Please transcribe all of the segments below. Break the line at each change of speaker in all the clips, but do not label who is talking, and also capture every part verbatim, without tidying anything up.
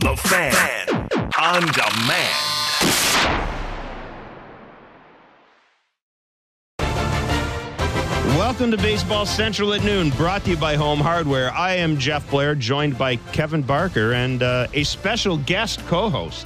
The Fan, on demand.
Welcome to Baseball Central at noon, brought to you by Home Hardware. I am Jeff Blair, joined by Kevin Barker and uh, a special guest co-host,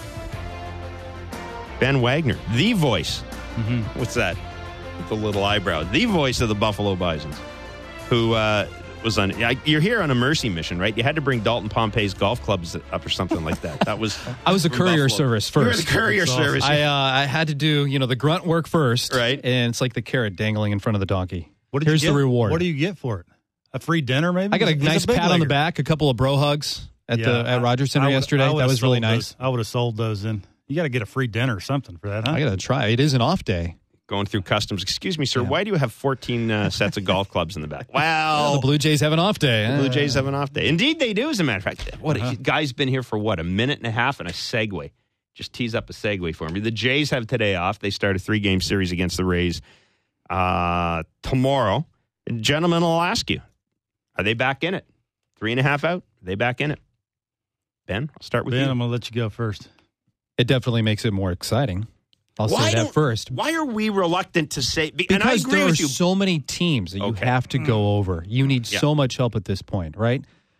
Ben Wagner, the voice. Mm-hmm. What's that? With the little eyebrow. The voice of the Buffalo Bisons, who uh, was on. You're here on a mercy mission, right? You had to bring Dalton Pompey's golf clubs up or something like that. That was.
I was a courier
Buffalo.
service first.
You were the courier service.
I uh, I had to do you know the grunt work first,
right?
And it's like the carrot dangling in front of the donkey.
What did
Here's
you get?
the reward.
What do you get for it? A free dinner, maybe?
I got a
He's
nice
a big
pat on the
legger.
back, a couple of bro hugs at
Yeah,
the at Rogers Center
I would-
yesterday.
I would
That
have
was really
sold
nice.
those. I would have sold those in. You got to get a free dinner or something for that, huh?
I got to try. It is an off day.
Going through customs. Excuse me, sir.
Yeah.
Why do you have fourteen uh, sets of golf clubs in the back? Well,
the Blue Jays have an off day.
The Blue Jays have an off day. Indeed, they do, as a matter of fact. What uh-huh. a guy's been here for, what, a minute and a half and a segue. Just tease up a segue for me. The Jays have today off. They start a three-game series against the Rays uh, tomorrow. And gentlemen, I'll ask you, are they back in it? Three and a half out? Are they back in it? Ben, I'll start with
Ben,
you.
I'm going to let you go first.
It definitely makes it more exciting. I'll
why
say that first.
Why are we reluctant to say? Be,
Because
and I agree
there are
with you.
so many teams that you
Okay.
have to go over. You need
Yeah.
so much help at this point, right?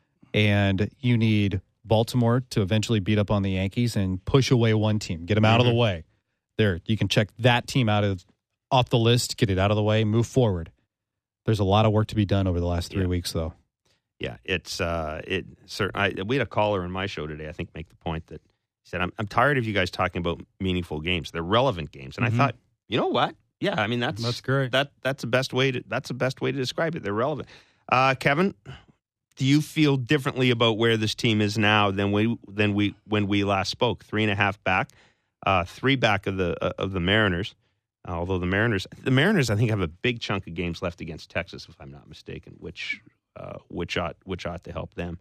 And you need Baltimore to eventually beat up on the Yankees and push away one team, get them out
Mm-hmm.
of the way. There, you can check that team out of off the list, get it out of the way, move forward. There's a lot of work to be done over the last three
Yeah.
weeks, though.
Yeah, it's uh, it. Sir, I, we had a caller in my show today. I think make the point that he said, "I'm I'm tired of you guys talking about meaningful games. They're relevant games." And
Mm-hmm.
I thought, you know what? Yeah, I mean that's
That's great.
That that's the best way to that's the best way to describe it. They're relevant. Uh, Kevin, do you feel differently about where this team is now than we than we when we last spoke? Three and a half back, uh, three back of the uh, of the Mariners. Uh, although the Mariners, the Mariners, I think have a big chunk of games left against Texas, if I'm not mistaken, which. Uh, which ought which ought to help them.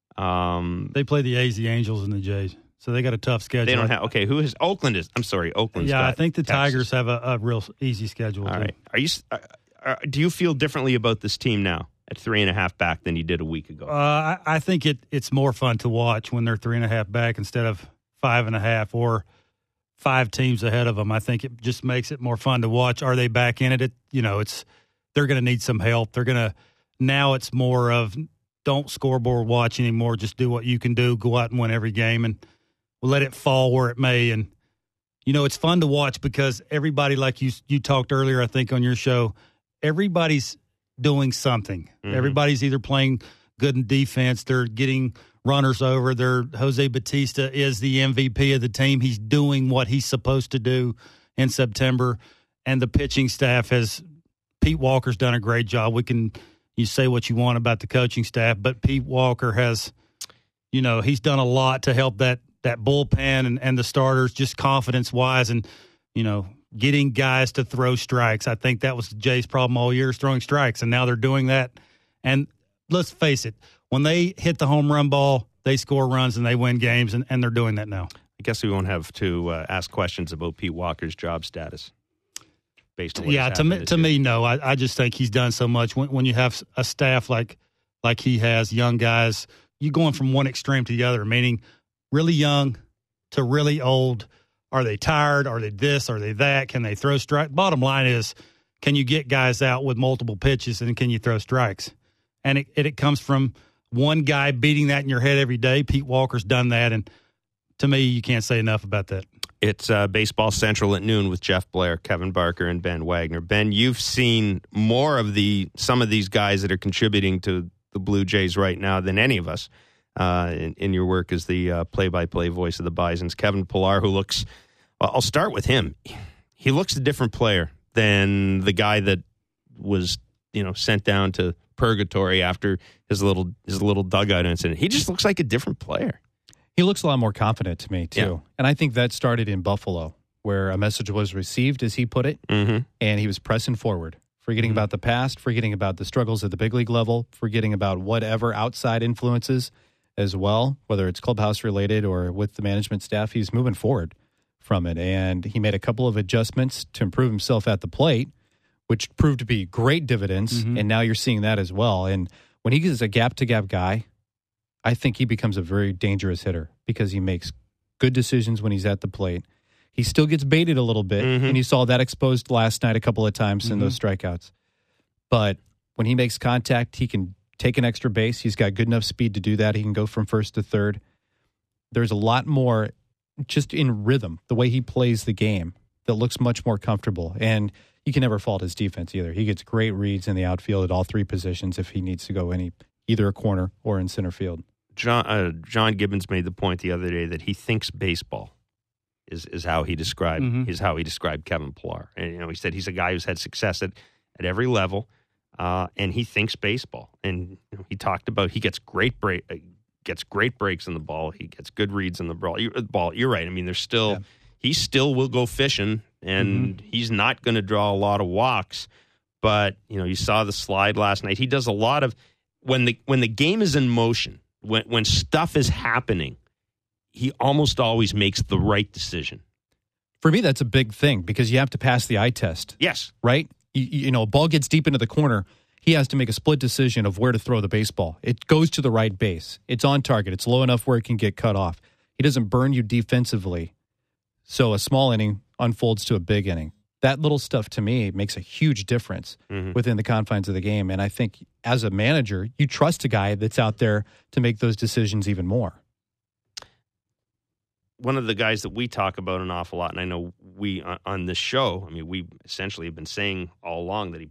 Um,
They play the A's, the Angels, and the Jays, so they got a tough schedule.
they don't have okay. Who is Oakland? Is I'm sorry, Oakland's
Yeah,
got
I think the
Texas.
Tigers have a, a real easy schedule.
All
too.
right. Are you? Uh, uh, do you feel differently about this team now at three and a half back than you did a week ago?
Uh, I, I think it it's more fun to watch when they're three and a half back instead of five and a half or five teams ahead of them. I think it just makes it more fun to watch. Are they back in it? It you know, it's they're going to need some help. They're going to now. It's more of don't scoreboard watch anymore. Just do what you can do. Go out and win every game, and we'll let it fall where it may. And you know, it's fun to watch because everybody, like you you talked earlier, I think on your show, everybody's doing something. Mm-hmm. Everybody's either playing good in defense, they're getting runners over. They're Jose Bautista is the M V P of the team. He's doing what he's supposed to do in September, and the pitching staff has. Pete Walker's done a great job. We can. You say what you want about the coaching staff, but Pete Walker has, you know, he's done a lot to help that that bullpen and, and the starters just confidence-wise and, you know, getting guys to throw strikes. I think that was Jay's problem all year is throwing strikes, and now they're doing that. And let's face it, when they hit the home run ball, they score runs and they win games, and, and they're doing that now.
I guess we won't have to uh, ask questions about Pete Walker's job status. Based on what
yeah,
has
to me,
happened
to
this
me,
year.
no. I, I just think he's done so much. When, when you have a staff like like he has, young guys, you're going from one extreme to the other, meaning really young to really old. Are they tired? Are they this? Are they that? Can they throw strikes? Bottom line is, can you get guys out with multiple pitches and can you throw strikes? And it, it, it comes from one guy beating that in your head every day. Pete Walker's done that, and to me, you can't say enough about that.
It's uh, Baseball Central at noon with Jeff Blair, Kevin Barker, and Ben Wagner. Ben, you've seen more of the some of these guys that are contributing to the Blue Jays right now than any of us uh, in, in your work as the uh, play-by-play voice of the Bisons. Kevin Pillar, who looks, well, I'll start with him. He looks a different player than the guy that was, you know, sent down to purgatory after his little his little dugout incident. He just looks like a different player.
He looks a lot more confident to me, too.
Yeah.
And I think that started in Buffalo, where a message was received, as he put it,
Mm-hmm.
and he was pressing forward, forgetting
Mm-hmm.
about the past, forgetting about the struggles at the big league level, forgetting about whatever outside influences as well, whether it's clubhouse related or with the management staff. He's moving forward from it, and he made a couple of adjustments to improve himself at the plate, which proved to be great dividends,
Mm-hmm.
and now you're seeing that as well. And when he is a gap-to-gap guy, I think he becomes a very dangerous hitter because he makes good decisions when he's at the plate. He still gets baited a little bit, mm-hmm. and you saw that exposed last night a couple of times mm-hmm. in those strikeouts. But when he makes contact, he can take an extra base. He's got good enough speed to do that. He can go from first to third. There's a lot more just in rhythm, the way he plays the game, that looks much more comfortable. And you can never fault his defense either. He gets great reads in the outfield at all three positions if he needs to go any either a corner or in center field.
John uh, John Gibbons made the point the other day that he thinks baseball is is how he described mm-hmm. is how he described Kevin Pillar. And you know, he said he's a guy who's had success at, at every level, uh, and he thinks baseball. And you know, he talked about he gets great break uh, gets great breaks in the ball. He gets good reads in the ball. You, ball. You're right. I mean, there's still yeah. he still will go fishing, and mm-hmm. he's not going to draw a lot of walks. But you know, you saw the slide last night. He does a lot of when the when the game is in motion. When when stuff is happening, he almost always makes the right decision.
For me, that's a big thing because you have to pass the eye test.
Yes.
Right? You, you know, a ball gets deep into the corner. He has to make a split decision of where to throw the baseball. It goes to the right base. It's on target. It's low enough where it can get cut off. He doesn't burn you defensively. So a small inning unfolds to a big inning. That little stuff, to me, makes a huge difference mm-hmm. within the confines of the game. And I think as a manager, you trust a guy that's out there to make those decisions even more.
One of the guys that we talk about an awful lot, and I know we on this show, I mean, we essentially have been saying all along that he,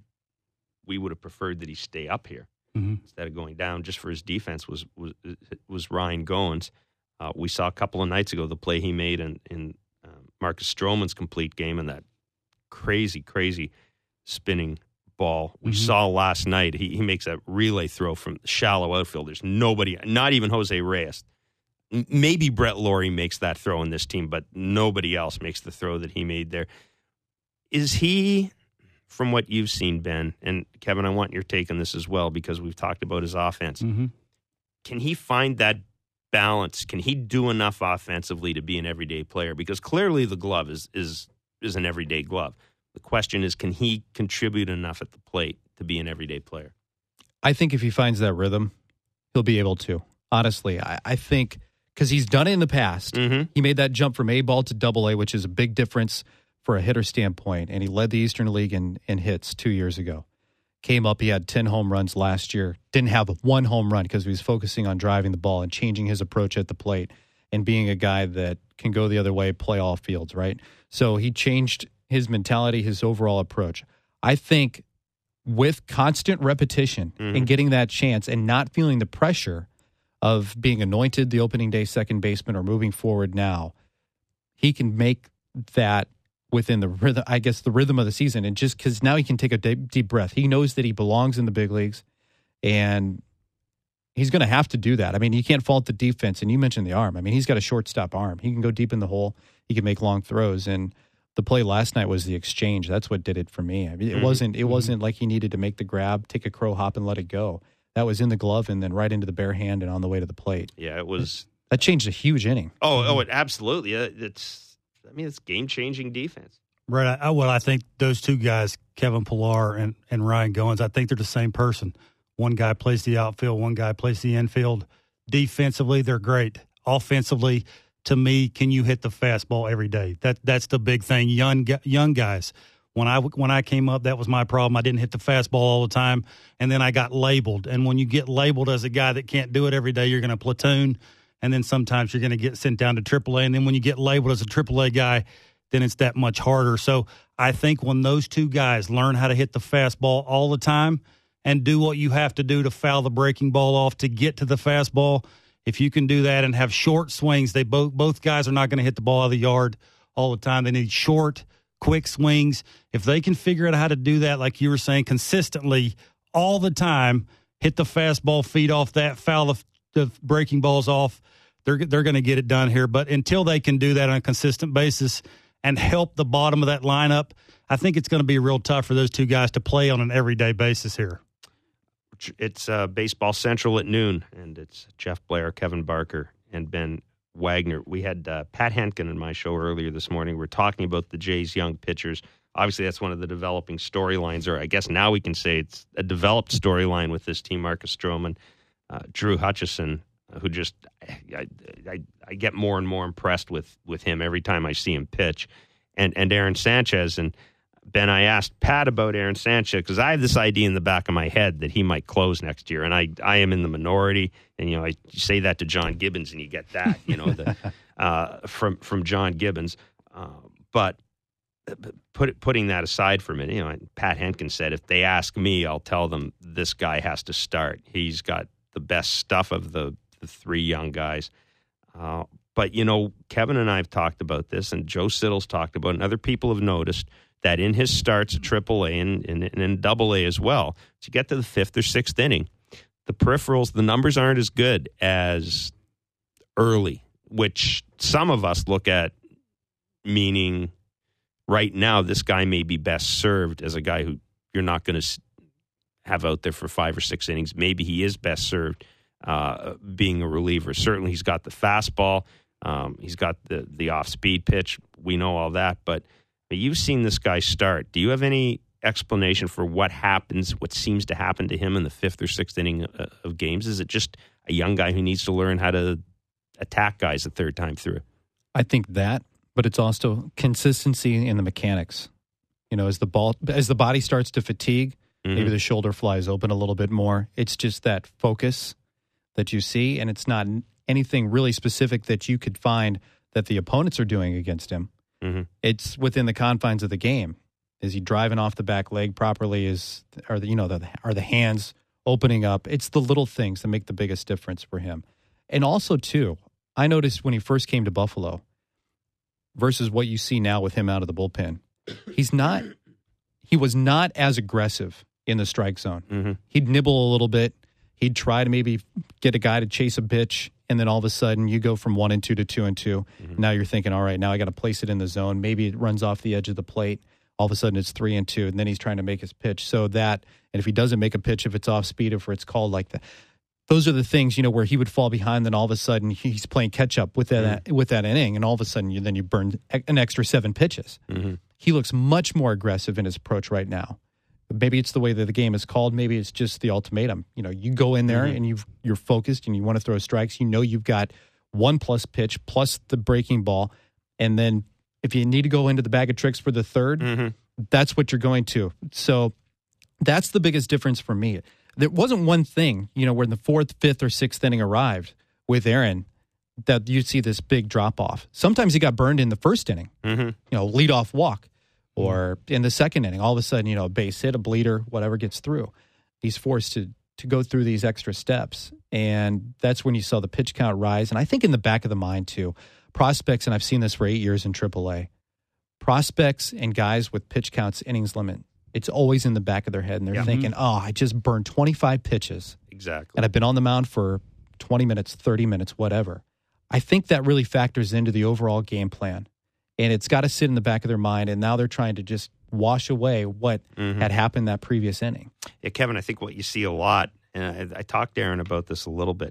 we would have preferred that he stay up here mm-hmm. instead of going down just for his defense, was was, was Ryan Goins. Uh, we saw a couple of nights ago the play he made in, in uh, Marcus Stroman's complete game, and that crazy, crazy spinning ball. We mm-hmm. saw last night, he, he makes that relay throw from shallow outfield. There's nobody, not even Jose Reyes. Maybe Brett Laurie makes that throw in this team, but nobody else makes the throw that he made there. Is he, from what you've seen, Ben, and Kevin, I want your take on this as well because we've talked about his offense. Mm-hmm. Can he find that balance? Can he do enough offensively to be an everyday player? Because clearly the glove is is is an everyday glove. The question is, can he contribute enough at the plate to be an everyday player?
I think if he finds that rhythm, he'll be able to. Honestly, I, I think because he's done it in the past. Mm-hmm. He made that jump from A ball to double A, which is a big difference for a hitter standpoint, and he led the Eastern League in, in hits two years ago. Came up, he had ten home runs last year. Didn't have one home run because he was focusing on driving the ball and changing his approach at the plate and being a guy that can go the other way, play all fields, right? So he changed his mentality, his overall approach. I think with constant repetition mm-hmm. and getting that chance and not feeling the pressure of being anointed the opening day second baseman or moving forward now, he can make that within the rhythm, I guess, the rhythm of the season. And just because now he can take a deep, deep breath. He knows that he belongs in the big leagues, and he's going to have to do that. I mean, you can't fault the defense, and you mentioned the arm. I mean, he's got a shortstop arm. He can go deep in the hole. He can make long throws, and the play last night was the exchange. That's what did it for me. I mean, it wasn't. It mm-hmm. wasn't like he needed to make the grab, take a crow hop, and let it go. That was in the glove and then right into the bare hand and on the way to the plate.
Yeah, it was.
That changed a huge inning.
Oh, oh, it absolutely. It's. I mean, it's game-changing defense.
Right. I, well, I think those two guys, Kevin Pillar and, and Ryan Goins, I think they're the same person. One guy plays the outfield, one guy plays the infield. Defensively, they're great. Offensively, to me, can you hit the fastball every day? That that's the big thing. Young young guys. When I when I came up, that was my problem. I didn't hit the fastball all the time, and then I got labeled. And when you get labeled as a guy that can't do it every day, you're going to platoon, and then sometimes you're going to get sent down to triple A. And then when you get labeled as a triple A guy, then it's that much harder. So I think when those two guys learn how to hit the fastball all the time and do what you have to do to foul the breaking ball off to get to the fastball, if you can do that and have short swings, they both both guys are not going to hit the ball out of the yard all the time. They need short, quick swings. If they can figure out how to do that, like you were saying, consistently all the time, hit the fastball, feed off that, foul the, the breaking balls off, they're they're going to get it done here. But until they can do that on a consistent basis and help the bottom of that lineup, I think it's going to be real tough for those two guys to play on an everyday basis here.
It's uh, Baseball Central at noon, and it's Jeff Blair, Kevin Barker, and Ben Wagner. We had uh, Pat Henkin in my show earlier this morning. We're talking about the Jays' young pitchers. Obviously, that's one of the developing storylines, or I guess now we can say it's a developed storyline with this team. Marcus Stroman, uh, Drew Hutchison, who just I, I, I get more and more impressed with, with him every time I see him pitch, and and Aaron Sanchez. And Ben, I asked Pat about Aaron Sanchez because I have this idea in the back of my head that he might close next year, and I, I am in the minority. And you know, I say that to John Gibbons, and you get that, you know, the, uh, from from John Gibbons. Uh, but put putting that aside for a minute, you know, Pat Henkin said, if they ask me, I'll tell them this guy has to start. He's got the best stuff of the, the three young guys. Uh, but you know, Kevin and I have talked about this, and Joe Siddle's talked about it, and other people have noticed that in his starts at triple A and, and, and in double A as well, to get to the fifth or sixth inning, the peripherals, the numbers aren't as good as early, which some of us look at meaning right now this guy may be best served as a guy who you're not going to have out there for five or six innings. Maybe he is best served uh, being a reliever. Certainly he's got the fastball. Um, he's got the, the off-speed pitch. We know all that, but But you've seen this guy start. Do you have any explanation for what happens, what seems to happen to him in the fifth or sixth inning of games? Is it just a young guy who needs to learn how to attack guys the third time through?
I think that, but it's also consistency in the mechanics. You know, as the ball, as the body starts to fatigue, mm-hmm. maybe the shoulder flies open a little bit more. It's just that focus that you see, and it's not anything really specific that you could find that the opponents are doing against him. Mm-hmm. It's within the confines of the game. Is he driving off the back leg properly? Is are the you know the are the hands opening up? It's the little things that make the biggest difference for him. And also too, I noticed when he first came to Buffalo versus what you see now with him out of the bullpen, he's not he was not as aggressive in the strike zone. Mm-hmm. He'd nibble a little bit. He'd try to maybe get a guy to chase a pitch, and then all of a sudden you go from one and two to two and two. Mm-hmm. Now you're thinking, all right, now I got to place it in the zone. Maybe it runs off the edge of the plate. All of a sudden it's three and two, and then he's trying to make his pitch. So that, and if he doesn't make a pitch, if it's off speed, if it's called like that, those are the things, you know, where he would fall behind. Then all of a sudden he's playing catch up with that mm-hmm. with that inning, and all of a sudden you then you burn an extra seven pitches. Mm-hmm. He looks much more aggressive in his approach right now. Maybe it's the way that the game is called. Maybe it's just the ultimatum. You know, you go in there mm-hmm. and you've, you're focused and you want to throw strikes. You know you've got one plus pitch plus the breaking ball. And then if you need to go into the bag of tricks for the third, mm-hmm. that's what you're going to. So that's the biggest difference for me. There wasn't one thing, you know, when the fourth, fifth, or sixth inning arrived with Aaron that you'd see this big drop-off. Sometimes he got burned in the first inning, mm-hmm. you know, lead-off walk. Or in the second inning, all of a sudden, you know, a base hit, a bleeder, whatever gets through. He's forced to to go through these extra steps. And that's when you saw the pitch count rise. And I think in the back of the mind, too, prospects, and I've seen this for eight years in triple A, prospects and guys with pitch counts, innings limit, it's always in the back of their head. And they're yeah. thinking, oh, I just burned twenty-five pitches.
Exactly.
And I've been on the mound for twenty minutes, thirty minutes, whatever. I think that really factors into the overall game plan. And it's got to sit in the back of their mind, and now they're trying to just wash away what mm-hmm. had happened that previous inning.
Yeah, Kevin, I think what you see a lot, and I, I talked to Aaron about this a little bit,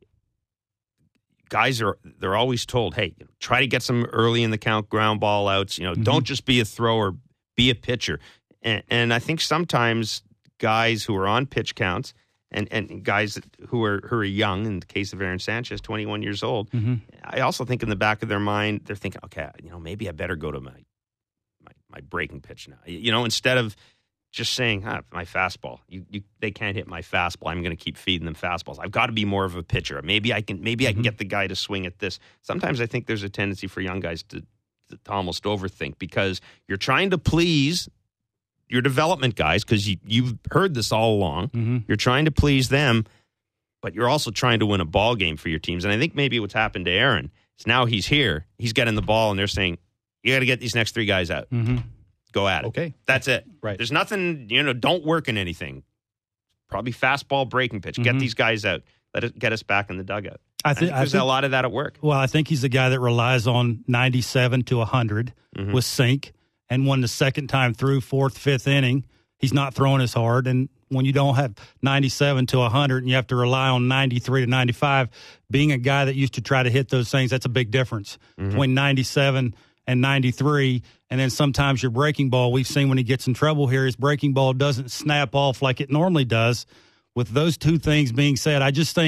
guys are, they're always told, hey, try to get some early in the count ground ball outs. You know, mm-hmm. don't just be a thrower, be a pitcher. And, and I think sometimes guys who are on pitch counts, And and guys who are who are young, in the case of Aaron Sanchez, twenty-one years old, mm-hmm. I also think in the back of their mind, they're thinking, okay, you know, maybe I better go to my my, my breaking pitch now. You know, instead of just saying, ah, my fastball, you, you they can't hit my fastball. I'm going to keep feeding them fastballs. I've got to be more of a pitcher. Maybe I can maybe mm-hmm. I can get the guy to swing at this. Sometimes I think there's a tendency for young guys to to, to almost overthink because you're trying to please your development guys, because you, you've heard this all along. Mm-hmm. You're trying to please them, but you're also trying to win a ball game for your teams. And I think maybe what's happened to Aaron is now he's here, he's getting the ball, and they're saying, you got to get these next three guys out. Mm-hmm. Go at it.
Okay.
That's it.
Right.
There's nothing, you know, don't work in anything. Probably fastball, breaking pitch. Mm-hmm. Get these guys out. Let it get us back in the dugout. I, th- I think there's I think, a lot of that at work.
Well, I think he's the guy that relies on ninety-seven to one hundred mm-hmm. with sink. And when the second time through, fourth, fifth inning, he's not throwing as hard. And when you don't have ninety-seven to one hundred and you have to rely on ninety-three to ninety-five, being a guy that used to try to hit those things, that's a big difference mm-hmm. between ninety-seven and ninety-three. And then sometimes your breaking ball, we've seen when he gets in trouble here, his breaking ball doesn't snap off like it normally does. With those two things being said, I just think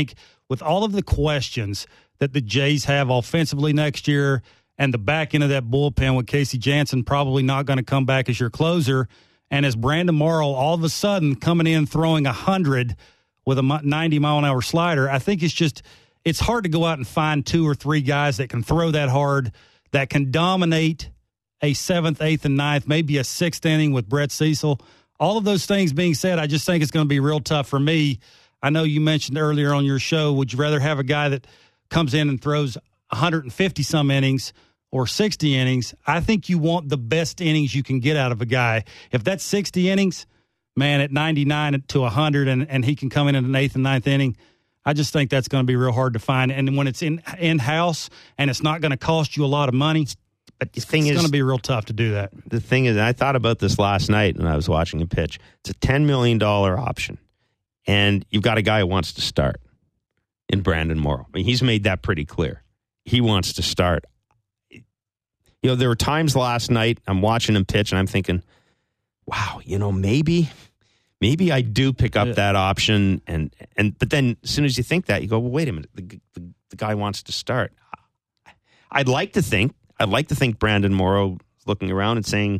with all of the questions that the Jays have offensively next year and the back end of that bullpen with Casey Janssen probably not going to come back as your closer, and as Brandon Morrow all of a sudden coming in throwing one hundred with a ninety-mile-an-hour slider, I think it's just it's hard to go out and find two or three guys that can throw that hard, that can dominate a seventh, eighth, and ninth, maybe a sixth inning with Brett Cecil. All of those things being said, I just think it's going to be real tough for me. I know you mentioned earlier on your show, would you rather have a guy that comes in and throws one hundred fifty-some innings or sixty innings? I think you want the best innings you can get out of a guy. If that's sixty innings, man, at ninety-nine to one hundred, and, and he can come in in an eighth and ninth inning, I just think that's going to be real hard to find. And when it's in, in-house and it's not going to cost you a lot of money,
but the thing
it's
is,
going to be real tough to do that.
The thing is, I thought about this last night when I was watching a pitch. It's a ten million dollars option, and you've got a guy who wants to start in Brandon Morrow. I mean, he's made that pretty clear. He wants to start. You know, there were times last night I'm watching him pitch, and I'm thinking, wow, you know, maybe maybe I do pick up yeah. that option. And, and But then as soon as you think that, you go, well, wait a minute, the, the, the guy wants to start. I'd like to think, I'd like to think Brandon Morrow is looking around and saying,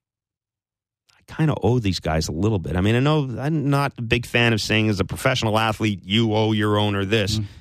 I kind of owe these guys a little bit. I mean, I know I'm not a big fan of saying as a professional athlete, you owe your owner this. Mm-hmm.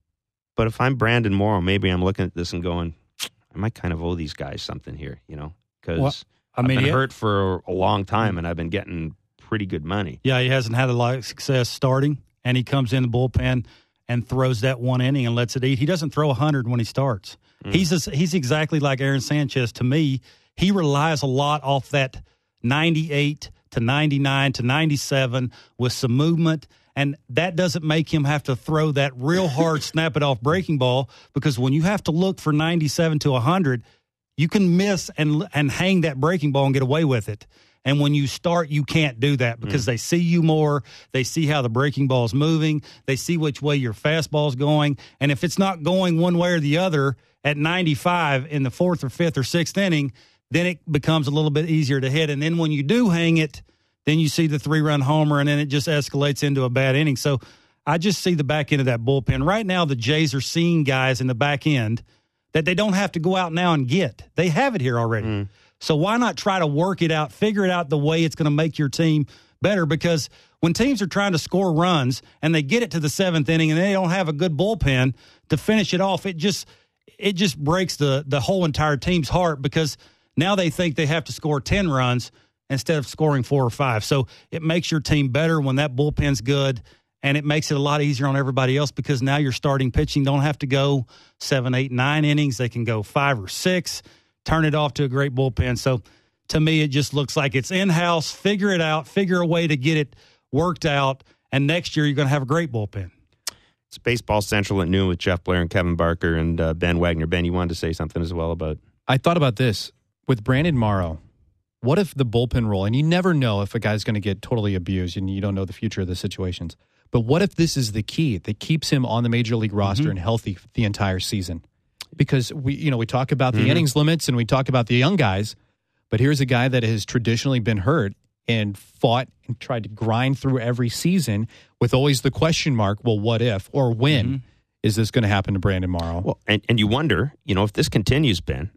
But if I'm Brandon Morrow, maybe I'm looking at this and going, I might kind of owe these guys something here, you know, because well, I mean, I've been yeah. hurt for a long time and I've been getting pretty good money.
Yeah, he hasn't had a lot of success starting, and he comes in the bullpen and throws that one inning and lets it eat. He doesn't throw one hundred when he starts. Mm. He's a, he's exactly like Aaron Sanchez to me. He relies a lot off that ninety-eight to ninety-nine to ninety-seven with some movement, and that doesn't make him have to throw that real hard snap it off breaking ball, because when you have to look for ninety-seven to one hundred, you can miss and and hang that breaking ball and get away with it. And when you start, you can't do that because mm. they see you more. They see how the breaking ball is moving. They see which way your fastball is going. And if it's not going one way or the other at ninety-five in the fourth or fifth or sixth inning, then it becomes a little bit easier to hit. And then when you do hang it, then you see the three-run homer, and then it just escalates into a bad inning. So I just see the back end of that bullpen. Right now, the Jays are seeing guys in the back end that they don't have to go out now and get. They have it here already. Mm. So why not try to work it out, figure it out the way it's going to make your team better? Because when teams are trying to score runs and they get it to the seventh inning and they don't have a good bullpen to finish it off, it just it just breaks the, the whole entire team's heart, because now they think they have to score ten runs instead of scoring four or five. So it makes your team better when that bullpen's good, and it makes it a lot easier on everybody else, because now your starting pitching don't have to go seven, eight, nine innings. They can go five or six, turn it off to a great bullpen. So to me, it just looks like it's in-house. Figure it out. Figure a way to get it worked out. And next year, you're going to have a great bullpen.
It's Baseball Central at noon with Jeff Blair and Kevin Barker and uh, Ben Wagner. Ben, you wanted to say something as well about...
I thought about this. With Brandon Morrow, what if the bullpen role, and you never know if a guy's going to get totally abused and you don't know the future of the situations, but what if this is the key that keeps him on the major league roster mm-hmm. and healthy the entire season? Because we, you know, we talk about the mm-hmm. innings limits and we talk about the young guys, but here's a guy that has traditionally been hurt and fought and tried to grind through every season with always the question mark, well, what if or when mm-hmm. is this going to happen to Brandon Morrow?
Well, and, and you wonder, you know, if this continues, Ben,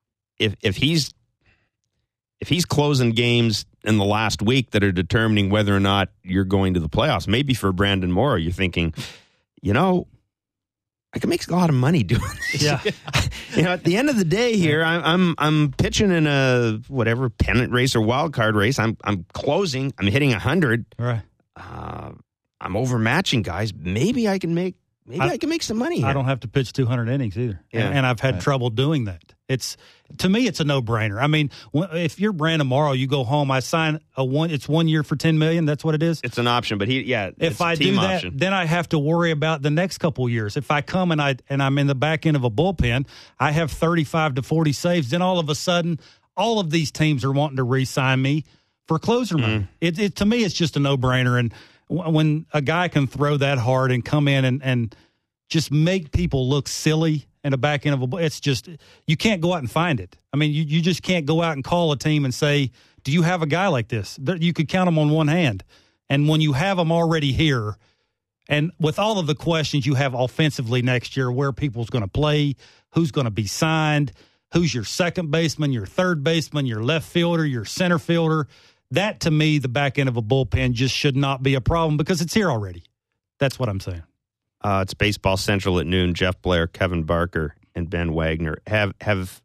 if if he's if he's closing games in the last week that are determining whether or not you're going to the playoffs, maybe for Brandon Morrow, you're thinking, you know, I can make a lot of money doing this.
Yeah.
You know, at the end of the day here, I'm I'm I'm pitching in a whatever pennant race or wild card race. I'm I'm closing. I'm hitting a hundred.
Right.
Uh, I'm overmatching guys. Maybe I can make maybe I, I can make some money here.
I don't have to pitch two hundred innings either.
Yeah.
And, and I've had
right. trouble
doing that. It's to me, it's a no-brainer. I mean, if you're Brandon Morrow, you go home. I sign a one. It's one year for ten million dollars. That's what it is.
It's an option, but he, yeah.
If
it's a
I
team
do that,
option.
then I have to worry about the next couple of years. If I come and I and I'm in the back end of a bullpen, I have thirty-five to forty saves. Then all of a sudden, all of these teams are wanting to re-sign me for closer
mm.
money. It, it to me, it's just a no-brainer. And w- when a guy can throw that hard and come in and and just make people look silly in the back end of a, it's just, you can't go out and find it. I mean, you, you just can't go out and call a team and say, do you have a guy like this? You could count them on one hand. And when you have them already here, And with all of the questions you have offensively next year, where people's going to play, who's going to be signed, who's your second baseman, your third baseman, your left fielder, your center fielder, that to me, the back end of a bullpen just should not be a problem because it's here already. That's what I'm saying.
Uh, it's Baseball Central at noon. Jeff Blair, Kevin Barker, and Ben Wagner. Have have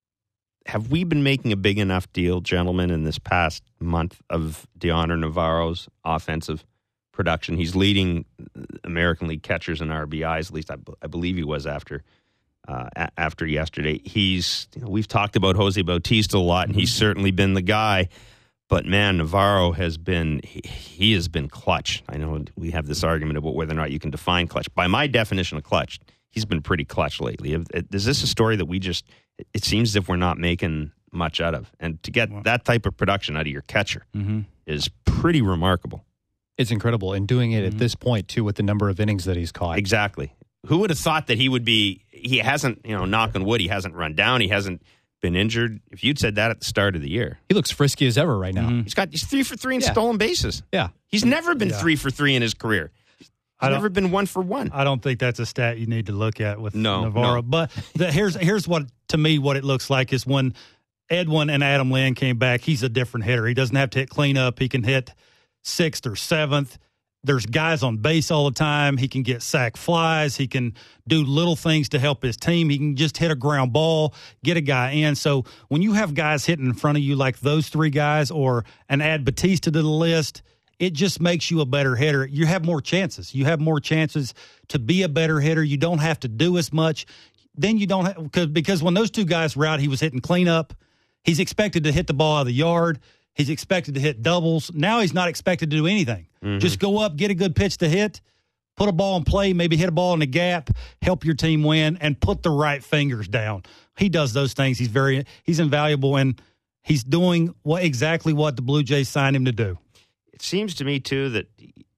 have we been making a big enough deal, gentlemen, in this past month of Deoner Navarro's offensive production? He's leading American League catchers in R B Is. At least I, I believe he was after uh, a- after yesterday. He's you know, we've talked about Jose Bautista a lot, and he's certainly been the guy. But, man, Navarro has been he, he has been clutch. I know we have this argument about whether or not you can define clutch. By my definition of clutch, he's been pretty clutch lately. Is this a story that we just – it seems as if we're not making much out of? And to get that type of production out of your catcher mm-hmm. is pretty remarkable.
It's incredible. And doing it mm-hmm. at this point, too, with the number of innings that he's caught.
Exactly. Who would have thought that he would be – he hasn't, you know, knock on wood, he hasn't run down. He hasn't – been injured. If you'd said that at the start of the year,
he looks frisky as ever right now.
Mm-hmm. He's got he's three for three in
yeah.
stolen bases.
Yeah,
he's never been
yeah.
three for three in his career. He's never been one for one.
I don't think that's a stat you need to look at with
no,
Navarro.
No.
But the, here's here's what to me what it looks like is when Edwin and Adam Lynn came back. He's a different hitter. He doesn't have to hit cleanup. He can hit sixth or seventh. There's guys on base all the time. He can get sack flies. He can do little things to help his team. He can just hit a ground ball, get a guy in. So when you have guys hitting in front of you like those three guys or an add Bautista to the list, it just makes you a better hitter. You have more chances. You have more chances to be a better hitter. You don't have to do as much. Then you don't have because because when those two guys were out, he was hitting cleanup. He's expected to hit the ball out of the yard. He's expected to hit doubles. Now he's not expected to do anything. Mm-hmm. Just go up, get a good pitch to hit, put a ball in play, maybe hit a ball in the gap, help your team win, and put the right fingers down. He does those things. He's very he's invaluable, and he's doing what exactly what the Blue Jays signed him to do.
It seems to me, too, that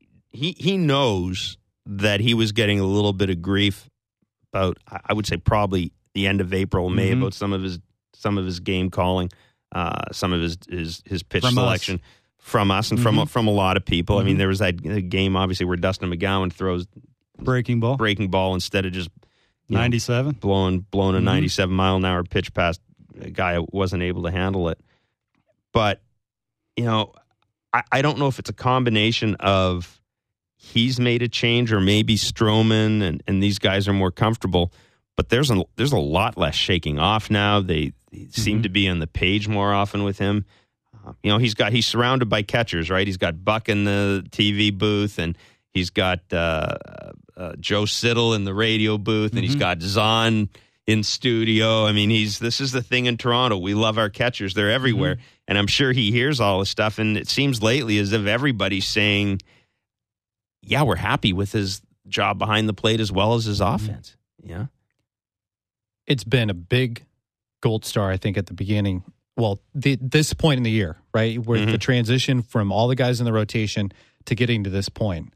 he he knows that he was getting a little bit of grief about, I would say, probably the end of April, May, mm-hmm. about some of his some of his game calling. Uh, some of his his, his pitch
from
selection
us.
from us and
mm-hmm.
from from a lot of people.
Mm-hmm.
I mean, there was that game obviously where Dustin McGowan throws
breaking ball,
breaking ball instead of just
ninety-seven
know, blowing blowing a
mm-hmm.
ninety-seven mile an hour pitch past a guy who wasn't able to handle it. But you know, I, I don't know if it's a combination of he's made a change or maybe Stroman and, and these guys are more comfortable. But there's a there's a lot less shaking off now. They, they seem mm-hmm. to be on the page more often with him. Uh, you know, he's got he's surrounded by catchers, right? He's got Buck in the T V booth, and he's got uh, uh, Joe Siddle in the radio booth, and mm-hmm. he's got Zahn in studio. I mean, he's this is the thing in Toronto. We love our catchers; they're everywhere, mm-hmm. and I'm sure he hears all this stuff. And it seems lately as if everybody's saying, "Yeah, we're happy with his job behind the plate as well as his mm-hmm. offense." Yeah.
It's been a big gold star, I think, at the beginning. Well, the, this point in the year, right? Where mm-hmm. the transition from all the guys in the rotation to getting to this point.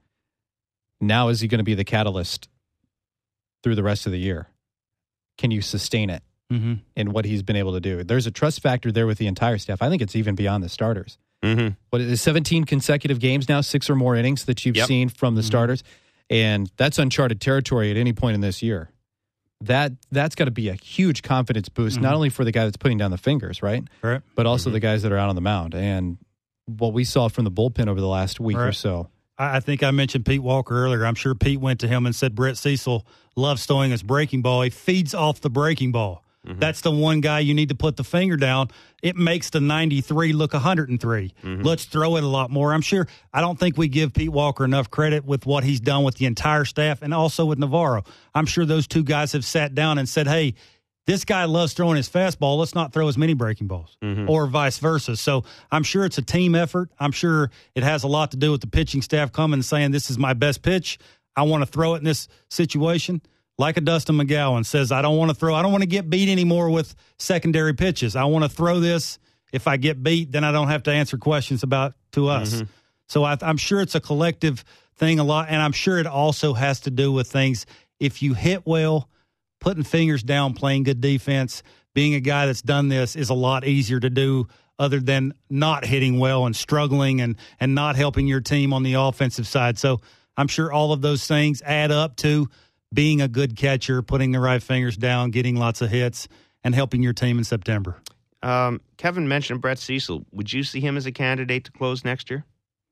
Now is he going to be the catalyst through the rest of the year? Can you sustain it mm-hmm. in what he's been able to do? There's a trust factor there with the entire staff. I think it's even beyond the starters.
Mm-hmm.
What is it, seventeen consecutive games now, six or more innings that you've
yep.
seen from the
mm-hmm.
starters? And that's uncharted territory at any point in this year. That, that's got to be a huge confidence boost, mm-hmm. not only for the guy that's putting down the fingers, right?
Right.
But also
mm-hmm.
the guys that are out on the mound. And what we saw from the bullpen over the last week
right.
or so.
I think I mentioned Pete Walker earlier. I'm sure Pete went to him and said Brett Cecil loves throwing his breaking ball. He feeds off the breaking ball. Mm-hmm. That's the one guy you need to put the finger down. It makes the ninety-three look one hundred three. Mm-hmm. Let's throw it a lot more. I'm sure. I don't think we give Pete Walker enough credit with what he's done with the entire staff and also with Navarro. I'm sure those two guys have sat down and said, hey, this guy loves throwing his fastball. Let's not throw as many breaking balls mm-hmm. or vice versa. So I'm sure it's a team effort. I'm sure it has a lot to do with the pitching staff coming and saying, this is my best pitch. I want to throw it in this situation. Like a Dustin McGowan says, I don't want to throw. I don't want to get beat anymore with secondary pitches. I want to throw this. If I get beat, then I don't have to answer questions about to us. Mm-hmm. So I, I'm sure it's a collective thing a lot, and I'm sure it also has to do with things. If you hit well, putting fingers down, playing good defense, being a guy that's done this is a lot easier to do other than not hitting well and struggling and, and not helping your team on the offensive side. So I'm sure all of those things add up to being a good catcher, putting the right fingers down, getting lots of hits, and helping your team in September.
Um, Kevin mentioned Brett Cecil. Would you see him as a candidate to close next year?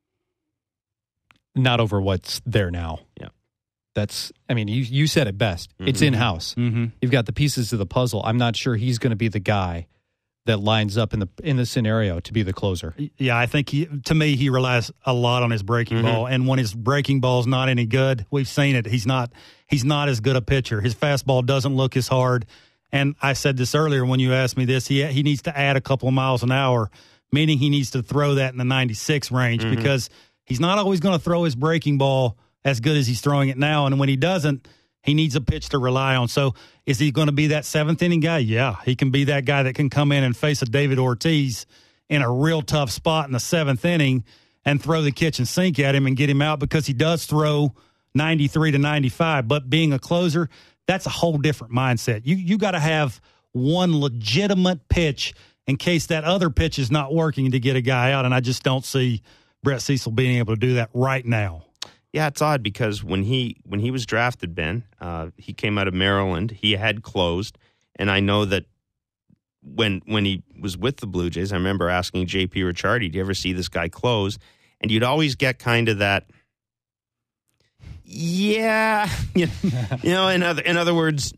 Not over what's there now.
Yeah.
That's, I mean, you, you said it best.
Mm-hmm.
It's in-house.
Mm-hmm.
You've got the pieces of the puzzle. I'm not sure he's going to be the guy that lines up in the in the scenario to be the closer.
Yeah, I think he, to me, he relies a lot on his breaking
Mm-hmm.
ball, and when his breaking ball's not any good, we've seen it. He's not he's not as good a pitcher. His fastball doesn't look as hard. And I said this earlier when you asked me this. He he needs to add a couple of miles an hour, meaning he needs to throw that in the ninety-six range
Mm-hmm.
because he's not always going to throw his breaking ball as good as he's throwing it now. And when he doesn't, he needs a pitch to rely on. So is he going to be that seventh inning guy? Yeah, he can be that guy that can come in and face a David Ortiz in a real tough spot in the seventh inning and throw the kitchen sink at him and get him out because he does throw ninety-three to ninety-five. But being a closer, that's a whole different mindset. You you got to have one legitimate pitch in case that other pitch is not working to get a guy out. And I just don't see Brett Cecil being able to do that right now.
Yeah, it's odd because when he when he was drafted, Ben, uh, he came out of Maryland. He had closed, and I know that when when he was with the Blue Jays, I remember asking J P Ricciardi, "Do you ever see this guy close?" And you'd always get kind of that, yeah, you know. In other in other words,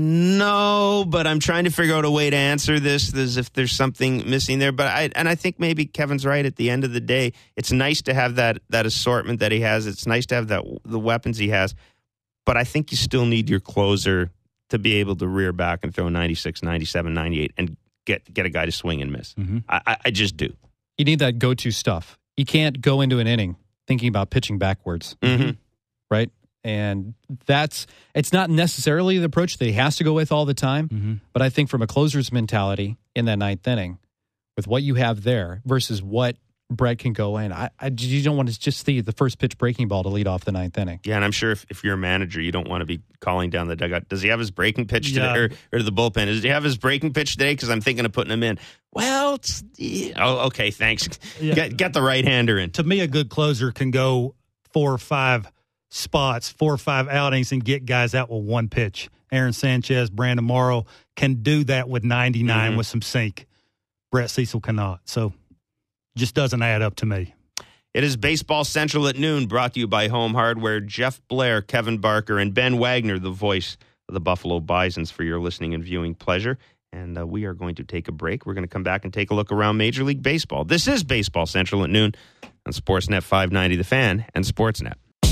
no. But I'm trying to figure out a way to answer this as if there's something missing there. But I and I think maybe Kevin's right. At the end of the day, it's nice to have that that assortment that he has. It's nice to have that the weapons he has. But I think you still need your closer to be able to rear back and throw ninety-six, ninety-seven, ninety-eight and get get a guy to swing and miss.
Mm-hmm.
I, I, I just do.
You need that go-to stuff. You can't go into an inning thinking about pitching backwards.
Mm-hmm.
Right? And that's, it's not necessarily the approach that he has to go with all the time,
Mm-hmm.
but I think from a closer's mentality in that ninth inning, with what you have there versus what Brett can go in, I, I you don't want to just see the first pitch breaking ball to lead off the ninth inning.
Yeah, and I'm sure if, if you're a manager, you don't want to be calling down the dugout. Does he have his breaking pitch
Yeah.
today, or, or the bullpen? Does he have his breaking pitch today? Because I'm thinking of putting him in. Well, it's, oh, okay, thanks.
Yeah.
Get, get the right-hander in.
To me, a good closer can go four or five spots, four or five outings, and get guys out with one pitch. Aaron Sanchez, Brandon Morrow can do that with ninety-nine
Mm-hmm.
with some sink. Brett Cecil cannot. So just doesn't add up to me.
It is Baseball Central at noon, brought to you by Home Hardware. Jeff Blair, Kevin Barker, and Ben Wagner, the voice of the Buffalo Bisons, for your listening and viewing pleasure. And uh, we are going to take a break. We're going to come back and take a look around Major League Baseball. This is Baseball Central at noon on Sportsnet five ninety The Fan and Sportsnet.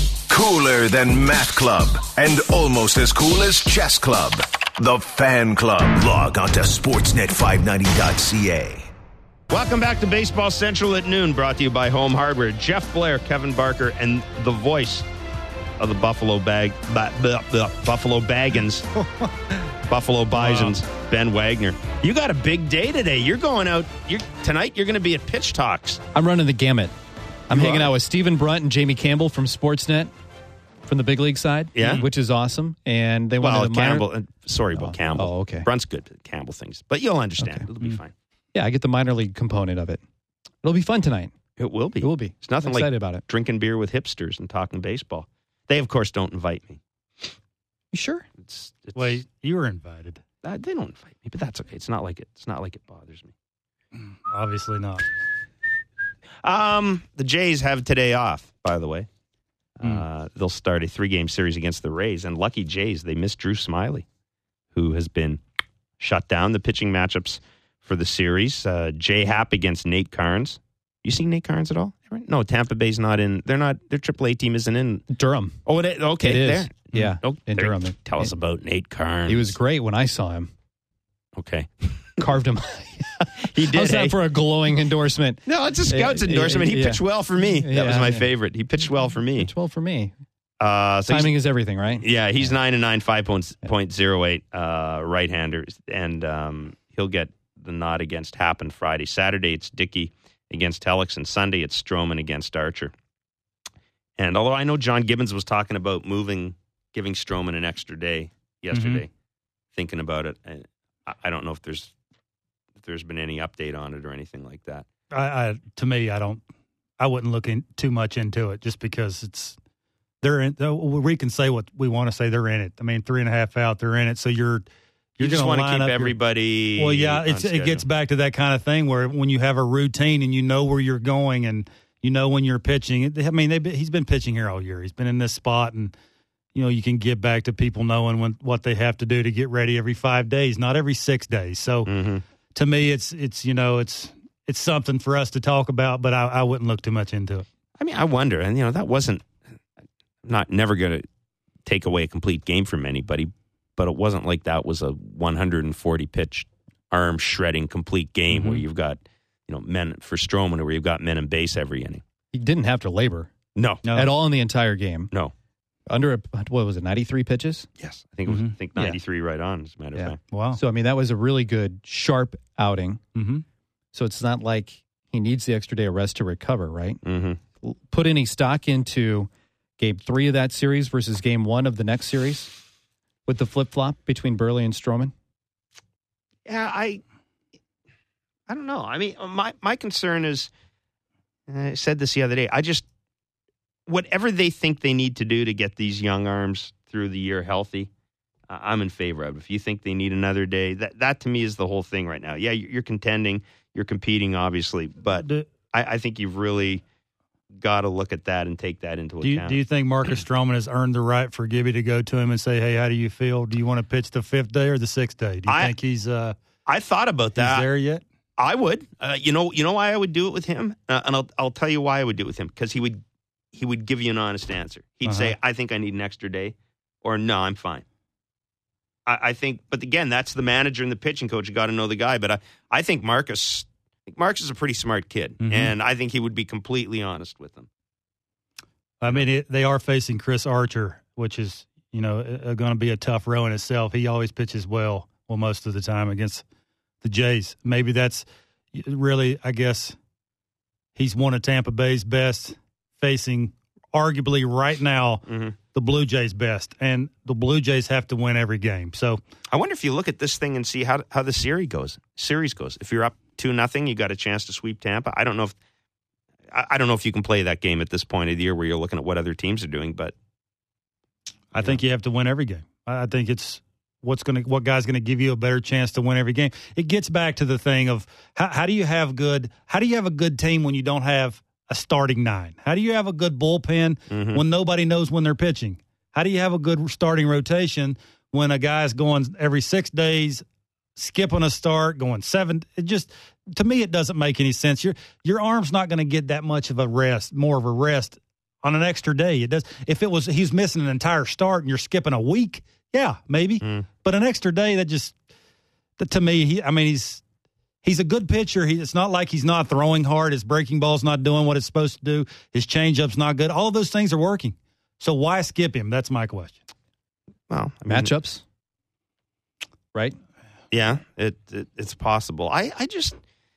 Cooler than Math Club and almost as cool as Chess Club. The Fan Club. Log on to sportsnet five ninety dot c a.
Welcome back to Baseball Central at noon, brought to you by Home Hardware. Jeff Blair, Kevin Barker, and the voice of the Buffalo Bag, ba, ba, ba, Buffalo Baggins, Buffalo Bisons, wow. Ben Wagner. You got a big day today. You're going out you're, tonight. You're going to be at Pitch Talks.
I'm running the gamut. I'm
You
hanging
are?
out with Stephen Brunt and Jamie Campbell from Sportsnet, from the big league side,
Yeah.
which is awesome. And they
Well,
wanted a minor-
Campbell. Uh, sorry about
Oh,
Campbell.
oh, okay.
Brunt's good at Campbell things, but you'll understand.
Okay.
It'll be fine.
Yeah, I get the minor league component of it. It'll be fun tonight.
It will be.
It will be.
It's nothing
I'm
like
excited about it.
drinking beer with hipsters and talking baseball. They, of course, don't invite me.
You sure?
It's, it's,
Wait, you were invited.
uh, they don't invite me, but that's okay. It's not like it. It's not like it bothers me.
Obviously not.
Um, the Jays have today off, by the way.
Mm.
Uh, they'll start a three-game series against the Rays. And lucky Jays, they missed Drew Smiley, who has been shut down. The pitching matchups for the series. Uh, J Happ against Nate Carnes. You seen Nate Carnes at all? No, Tampa Bay's not in. They're not. Their triple A team isn't in.
Durham.
Oh, it, okay.
It is.
There.
Yeah,
Oh,
in
there.
Durham.
Tell us about Nate Carnes.
He was great when I saw him.
Okay.
Carved him.
He did.
How's that
eh?
for a glowing endorsement?
No, it's a scout's
Yeah,
endorsement. He
yeah.
pitched well for me. That
Yeah,
was my
yeah.
favorite. He pitched well for me.
It's well for me.
Uh, so he's-
Timing is everything, right?
Yeah, he's nine and nine, five point zero eight uh, right-hander, and um, he'll get the nod against Happen Friday. Saturday it's Dickey against Helix, and Sunday it's Stroman against Archer. And although I know John Gibbons was talking about moving, giving Stroman an extra day yesterday, thinking about it, I, I don't know if there's if there's been any update on it or anything like that.
I, I to me, I don't. I wouldn't look in too much into it just because it's they're in. We can say what we want to say. They're in it. I mean, three and a half out, they're in it. So you're you're
you just
want
to keep everybody.
Your, well, yeah, it's, it gets back to that kind of thing where when you have a routine and you know where you're going and you know when you're pitching. I mean, they've been, he's been pitching here all year. He's been in this spot, and you know you can get back to people knowing when, what they have to do to get ready every five days, not every six days. So
mm-hmm.
to me, it's it's you know it's it's something for us to talk about, but I, I wouldn't look too much into it.
I mean, I wonder, and you know, that wasn't not never going to take away a complete game from anybody, but it wasn't like that was a one hundred forty pitch arm shredding complete game mm-hmm. where you've got you know men for Stroman, where you've got men in base every inning.
He didn't have to labor,
no,
no.
at all in the entire game.
No,
under a, what was it, ninety-three pitches?
Yes, I think it was.
Mm-hmm.
I think ninety-three yeah. right on. As a matter
yeah.
of fact,
wow.
So I mean, that was a really good, sharp outing.
Mm-hmm.
So it's not like he needs the extra day of rest to recover, right?
Mm-hmm.
Put any stock into game three of that series versus game one of the next series with the flip flop between Burley and Stroman?
Yeah, I, I don't know. I mean, my my concern is, I said this the other day. I just, whatever they think they need to do to get these young arms through the year healthy, uh, I'm in favor of. If you think they need another day, that that to me is the whole thing right now. Yeah, you're contending, you're competing, obviously, but
do,
I, I think you've really got to look at that and take that into
do you,
account.
Do you think Marcus Stroman has earned the right for Gibby to go to him and say, hey, how do you feel? Do you want to pitch the fifth day or the sixth day? Do you
I,
think he's uh,
I thought about that.
He's there yet?
I would. Uh, you know, you know why I would do it with him, uh, and I'll I'll tell you why I would do it with him, because he would he would give you an honest answer. He'd
uh-huh.
say, "I think I need an extra day," or "No, I'm fine." I, I think, but again, that's the manager and the pitching coach. You got to know the guy. But I, I think Marcus, I think Marcus is a pretty smart kid,
mm-hmm.
and I think he would be completely honest with them.
I mean, it, they are facing Chris Archer, which is you know going to be a tough row in itself. He always pitches well, well most of the time against the Jays. Maybe that's really, I guess, he's one of Tampa Bay's best, facing arguably right now
mm-hmm.
the Blue Jays' best, and the Blue Jays have to win every game. So
I wonder if you look at this thing and see how how the series goes. Series goes. If you're up two nothing, you got a chance to sweep Tampa. I don't know if I, I don't know if you can play that game at this point of the year where you're looking at what other teams are doing, but
I think know. you have to win every game. I think it's. What's going to what guy's going to give you a better chance to win every game? It gets back to the thing of how, how do you have good how do you have a good team when you don't have a starting nine? How do you have a good bullpen
mm-hmm.
when nobody knows when they're pitching? How do you have a good starting rotation when a guy's going every six days, skipping a start, going seven? It just to me it doesn't make any sense. Your your arm's not going to get that much of a rest, more of a rest on an extra day. It does. If it was he's missing an entire start and you're skipping a week. Yeah, maybe,
mm.
but an extra day that just that to me, he, I mean, he's he's a good pitcher. He, it's not like he's not throwing hard. His breaking ball's not doing what it's supposed to do. His changeup's not good. All of those things are working. So why skip him? That's my question.
Well, I mean,
matchups, right?
Yeah, it, it it's possible. I, I just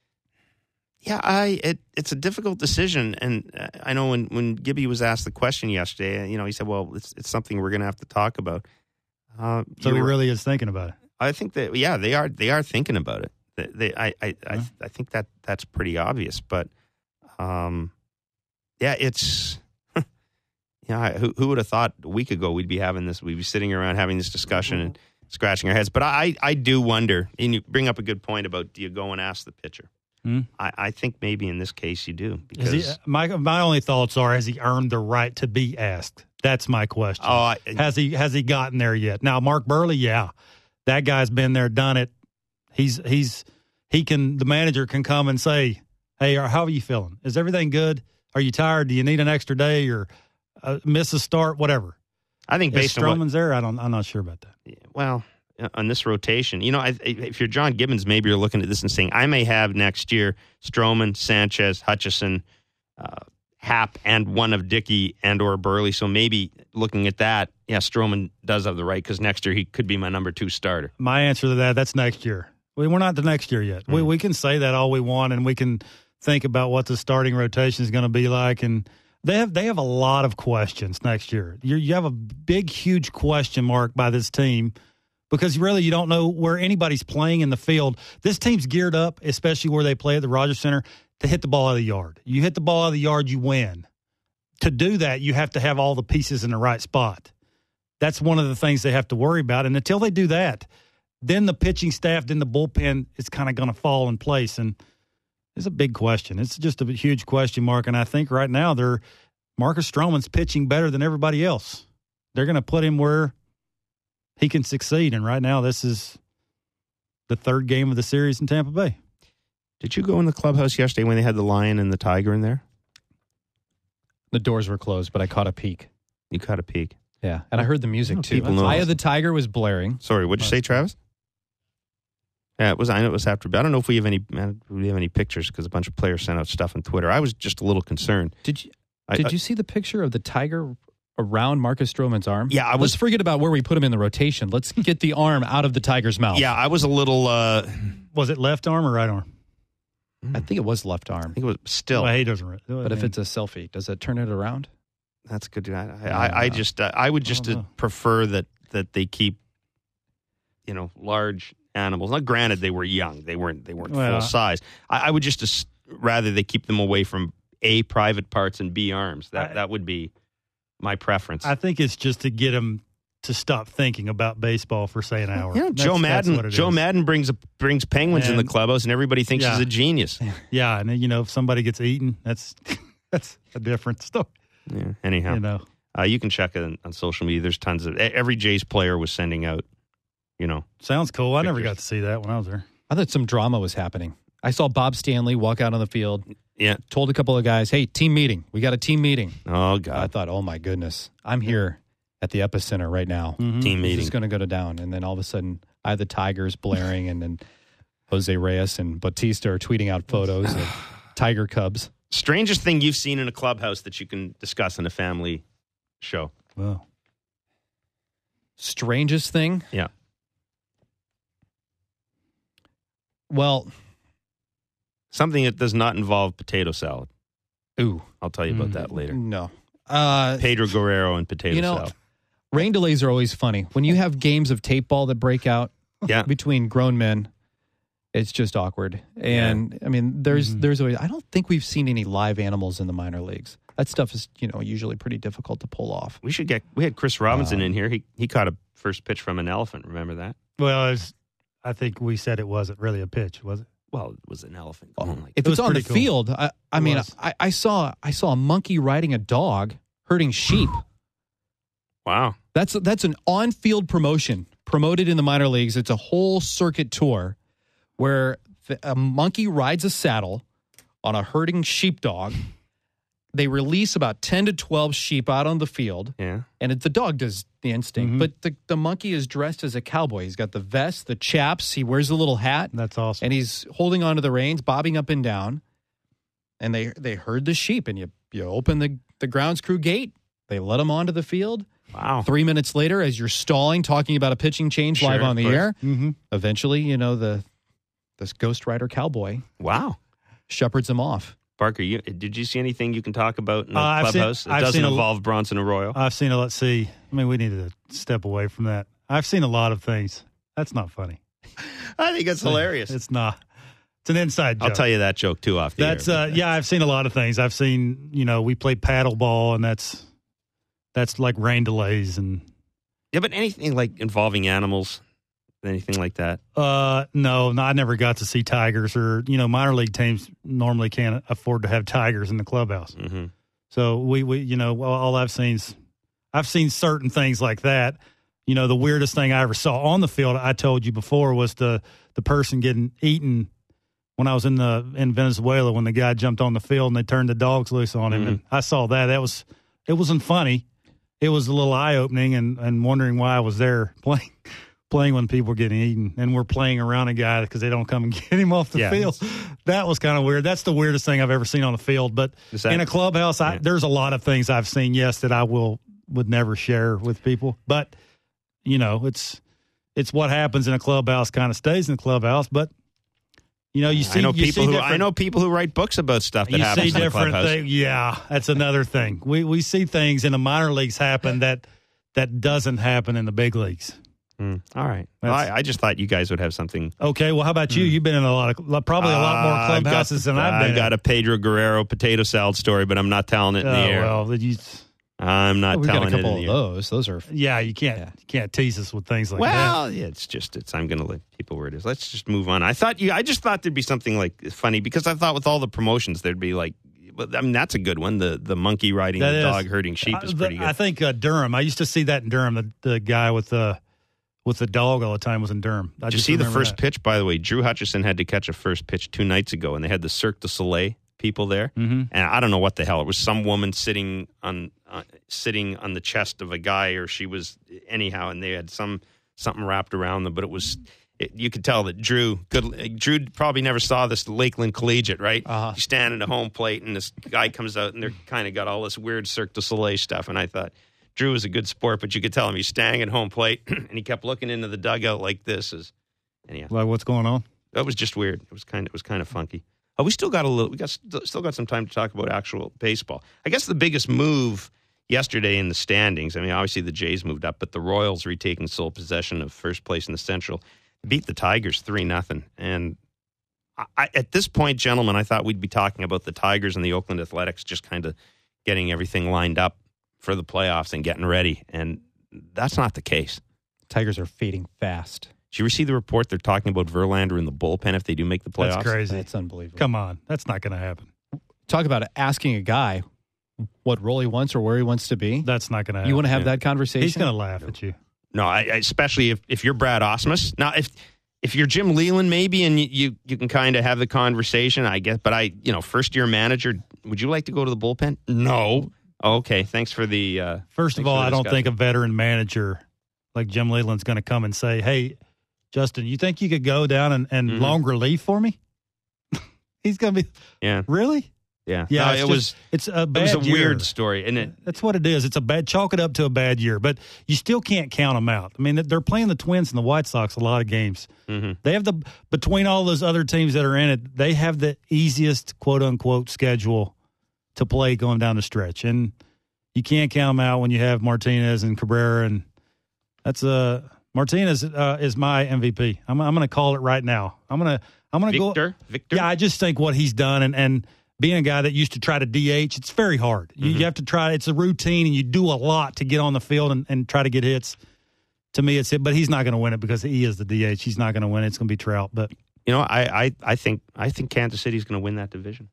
yeah, I it it's a difficult decision, and uh, I know when when Gibby was asked the question yesterday, you know, he said, "Well, it's it's something we're going to have to talk about." Uh,
so he really is thinking about it.
I think that yeah, they are they are thinking about it. They, they I I,
yeah.
I I think that that's pretty obvious. But um, yeah, it's yeah. Who who would have thought a week ago we'd be having this? We'd be sitting around having this discussion and scratching our heads. But I I do wonder. And you bring up a good point about do you go and ask the pitcher?
Hmm?
I, I think maybe in this case you do because
he, my my only thoughts are has he earned the right to be asked? That's my question.
Oh, I,
has he has he gotten there yet? Now, Mark Burley, yeah, that guy's been there, done it. He's he's he can. The manager can come and say, "Hey, how are you feeling? Is everything good? Are you tired? Do you need an extra day or uh, miss a start? Whatever."
I think based
if
on
Stroman's
what,
there, I don't. I'm not sure about that.
Well, on this rotation, you know, I, if you're John Gibbons, maybe you're looking at this and saying, "I may have next year Stroman, Sanchez, Hutchison." Uh, Happ and one of Dickey and or Burley. So maybe looking at that, yeah, Stroman does have the right because next year he could be my number two starter.
My answer to that, that's next year. We, we're not the next year yet. Mm. We we can say that all we want, and we can think about what the starting rotation is going to be like. And they have they have a lot of questions next year. You you have a big, huge question mark by this team because really you don't know where anybody's playing in the field. This team's geared up, especially where they play at the Rogers Center, to hit the ball out of the yard. You hit the ball out of the yard, you win. to do that, you have to have all the pieces in the right spot. That's one of the things they have to worry about. And until they do that, then the pitching staff, then the bullpen is kind of going to fall in place. And it's a big question. It's just a huge question mark. And I think right now they're Marcus Stroman's pitching better than everybody else. They're going to put him where he can succeed. And right now this is the third game of the series in Tampa Bay.
Did you go in the clubhouse yesterday when they had the lion and the tiger in there?
The doors were closed, but I caught a peek.
You caught a peek.
Yeah, and I heard the music,
Oh,
too.
people know.
Eye of the Tiger was blaring.
Sorry, what did you say, Travis? Yeah, it was. I know it was after. But I don't know if we have any. Man, we have any pictures because a bunch of players sent out stuff on Twitter. I was just a little concerned.
Did you?
I,
did
I,
you see the picture of the tiger around Marcus Stroman's arm?
Yeah, I was.
Let's forget about where we put him in the rotation. Let's get the arm out of the tiger's mouth.
Yeah, I was a little. Uh,
Was it left arm or right arm?
I think it was left arm.
I think it was still.
Well, he doesn't.
But if it's a selfie, does it turn it around?
That's good. I, I, I just. Uh, I would just
I
uh, prefer that that they keep, you know, large animals. Now, granted, they were young. They weren't. They weren't
Well,
full size. I, I would just as, rather they keep them away from A, private parts, and B, arms. That
I,
that would be my preference.
I think it's just to get them to stop thinking about baseball for say an hour.
You know,
That's-
Joe
that's
Madden.
what it
Joe
is.
Madden brings a, brings penguins in
And-
the clubhouse, and everybody thinks
Yeah.
he's a genius.
Yeah, and then, you know, if somebody gets eaten, that's that's a different story.
Yeah. Anyhow,
You know,
uh, you can check it on, on social media. There's tons of every Jays player was sending out. You know,
sounds cool. I never
Pictures.
got to see that when I was there.
I thought some drama was happening. I saw Bob Stanley walk out on the field,
yeah.
told a couple of guys, hey, team meeting. We got a team meeting.
Oh
I
God,
thought, oh, my goodness. I'm here at the epicenter right now.
Mm-hmm.
team
This
meeting.
is going to go to down. And then all of a sudden, I have the Tigers blaring, and then Jose Reyes and Bautista are tweeting out photos of Tiger Cubs.
Strangest thing you've seen in a clubhouse that you can discuss in a family show.
Well,
Strangest thing?
Yeah.
Well,
Something that does not involve potato salad.
ooh,
I'll tell you about
Mm.
that later.
no. Uh,
Pedro Guerrero and potato
you know,
salad.
rain delays are always funny. When you have games of tape ball that break out
Yeah.
between grown men, it's just awkward. And I mean, there's
Mhm.
there's always. I don't think we've seen any live animals in the minor leagues. That stuff is, you know, usually pretty difficult to pull off.
We should get. We had Chris Robinson
Um,
in here. He he caught a first pitch from an elephant. Remember that?
well, it's, I think we said it wasn't really a pitch, was it?
Well, it was an elephant. Going like
If
It
it's
was
on the
pretty cool.
field, I, I
It
mean,
was.
I, I saw I saw a monkey riding a dog herding sheep.
wow.
That's that's an on-field promotion promoted in the minor leagues. It's a whole circuit tour where the, a monkey rides a saddle on a herding sheepdog. They release about ten to twelve sheep out on the field,
Yeah.
and it, the dog does the instinct,
Mhm.
but the, the monkey is dressed as a cowboy. He's got the vest, the chaps, he wears a little hat,
That's awesome.
and he's holding onto the reins, bobbing up and down. And they they herd the sheep, and you you open the, the grounds crew gate. They let them onto the field.
Wow.
Three minutes later, as you're stalling, talking about a pitching change
Sure,
live on
of
the
course.
air,
mm-hmm.
eventually, you know, the this Ghost Rider cowboy
Wow.
shepherds him off.
Barker, you, did you see anything you can talk about in the
Uh, I've seen-
clubhouse? it
I've
doesn't
seen a-
involve Bronson Arroyo.
I've seen a let's see. I mean, we need to step away from that. I've seen a lot of things. That's not funny.
I think it's hilarious.
It's not. It's an inside joke.
I'll tell you that joke too off the
That's
air.
uh, yeah. I've seen a lot of things. I've seen, you know, we play paddle ball, and that's that's like rain delays and
Yeah, but anything like involving animals, anything like that.
uh, no, no, I never got to see tigers or you know, minor league teams normally can't afford to have tigers in the clubhouse.
Mm-hmm.
So we we you know, well, all I've seen is I've seen certain things like that. You know, the weirdest thing I ever saw on the field, I told you before, was the the person getting eaten when I was in the in Venezuela when the guy jumped on the field and they turned the dogs loose on him.
Mhm.
And I saw that. That was it wasn't funny. It was a little eye opening and, and wondering why I was there playing playing when people were getting eaten and we're playing around a guy because they don't come and get him off the
Yeah.
field. That was kind of weird. That's the weirdest thing I've ever seen on the field. But
Is that-
in a clubhouse, I,
Yeah.
there's a lot of things I've seen, yes, that I will would never share with people. But, you know, it's it's what happens in a clubhouse kind of stays in the clubhouse. But, you know, you see,
I know
you
people
see
who
different-
I know people who write books about stuff that
you
happens
see
in the
different
clubhouse.
things. Yeah, that's another thing. We we see things in the minor leagues happen that that doesn't happen in the big leagues.
Mm, all right. Well, I, I just thought you guys would have something.
Okay. Well, how about you? You've been in a lot of, probably a lot more
Uh,
clubhouses
I've got,
than I've been
I've got
in.
a Pedro Guerrero potato salad story, but I'm not telling it in the
Oh,
air.
well, you,
I'm not
We've got
telling
a couple
it
of
in the air.
those. Those are
yeah, you can't
Yeah.
you can't tease us with things like that.
Well, yeah, it's just it's. I'm going to let people where it is. Let's just move on. I thought you. I just thought there'd be something like funny because I thought with all the promotions there'd be like. But I mean, that's a good one. The the monkey riding
That
the
is.
dog herding sheep
I,
is
the-
pretty good.
I think uh, Durham. I used to see that in Durham. The, the guy with the with the dog all the time was in Durham. I
Did you
just
see the
remember
first
that.
pitch? By the way, Drew Hutchison had to catch a first pitch two nights ago, and they had the Cirque du Soleil people there,
Mm-hmm.
and I don't know what the hell it was. Some woman sitting on uh, sitting on the chest of a guy, or she was anyhow, and they had some something wrapped around them. But it was it, you could tell that Drew good. Drew probably never saw this Lakeland Collegiate, right?
Uh-huh.
You stand at a home plate, and this guy comes out, and they're kind of got all this weird Cirque du Soleil stuff, and I thought. Drew was a good sport, but you could tell him he's standing at home plate, and he kept looking into the dugout like this. As anyhow,
Like what's going on?
that was just weird. It was kind of it was kind of funky. Oh, we still got a little. We got still got some time to talk about actual baseball. I guess the biggest move yesterday in the standings. I mean, obviously the Jays moved up, but the Royals retaking sole possession of first place in the Central, beat the Tigers three nothing. And I, at this point, gentlemen, I thought we'd be talking about the Tigers and the Oakland Athletics just kind of getting everything lined up for the playoffs and getting ready, and that's not the case.
Tigers are fading fast.
Did you ever see the report? They're talking about Verlander in the bullpen if they do make the playoffs.
That's crazy.
That's unbelievable.
Come on, that's not going to happen.
Talk about asking a guy what role he wants or where he wants to be.
That's not going to happen.
You want to have
Yeah.
that conversation?
He's going to laugh at you.
No, I, I, especially if, if you're Brad Osmus. Now, if if you're Jim Leland, maybe, and you you, you can kind of have the conversation, I guess. But I, you know, first year manager, would you like to go to the bullpen? No. Oh, okay. Thanks for the. Uh,
First of
thanks
all,
for the
I don't
discussion.
think a veteran manager like Jim Leland's going to come and say, "Hey, Justin, you think you could go down and, and
Mhm.
long relief for me?" He's going to be
Yeah,
really.
yeah,
Yeah,
No,
it's
it
just-
was
It's a
it
bad
was a
year.
weird story, and it.
That's what it is. It's a bad. Chalk it up to a bad year, but you still can't count them out. I mean, they're playing the Twins and the White Sox a lot of games.
Mm-hmm.
They have the between all those other teams that are in it, they have the easiest quote unquote schedule to play going down the stretch, and you can't count them out when you have Martinez and Cabrera, and that's uh Martinez uh, is my M V P. I'm I'm going to call it right now. I'm going to I'm going to go.
Victor, Victor.
Yeah, I just think what he's done and, and being a guy that used to try to D H, it's very hard. You,
Mm-hmm.
you have to try. It's a routine, and you do a lot to get on the field and, and try to get hits. To me, it's it. But he's not going to win it because he is the D H. He's not going to win it. It's going to be Trout. But
You know, I, I, I think I think Kansas City's going to win that division.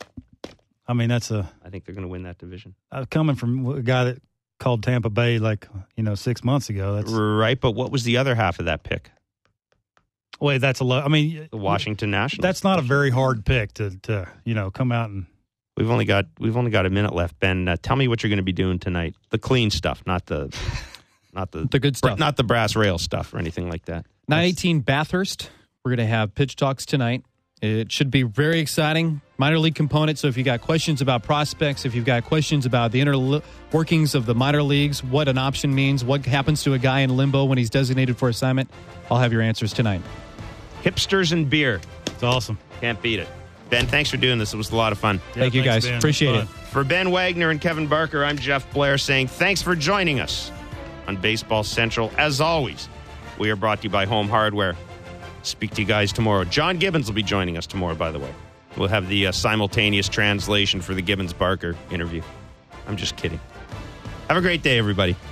I mean, that's a
I think they're going to win that division.
uh, coming from a guy that called Tampa Bay like you know six months ago. That's
Right, but what was the other half of that pick?
wait, that's a lot. I mean,
The Washington Nationals.
that's not a very hard pick to to you know come out and.
We've only got we've only got a minute left. Ben, uh, tell me what you're going to be doing tonight. The clean stuff, not the not the
The good stuff.
not the brass rail stuff or anything like that.
nine eighteen Bathurst. We're going to have pitch talks tonight. It should be very exciting. Minor league component. So if you got questions about prospects, if you've got questions about the inner li- workings of the minor leagues, what an option means, what happens to a guy in limbo when he's designated for assignment, I'll have your answers tonight.
Hipsters and beer.
It's awesome.
Can't beat it. Ben, thanks for doing this. It was a lot of fun.
Yeah,
Thank you,
thanks,
guys.
Ben.
Appreciate
Fun.
it.
For Ben Wagner and Kevin Barker, I'm Jeff Blair saying thanks for joining us on Baseball Central. As always, we are brought to you by Home Hardware. Speak to you guys tomorrow. John Gibbons will be joining us tomorrow, by the way. We'll have the uh, simultaneous translation for the Gibbons-Barker interview. I'm just kidding. Have a great day, everybody.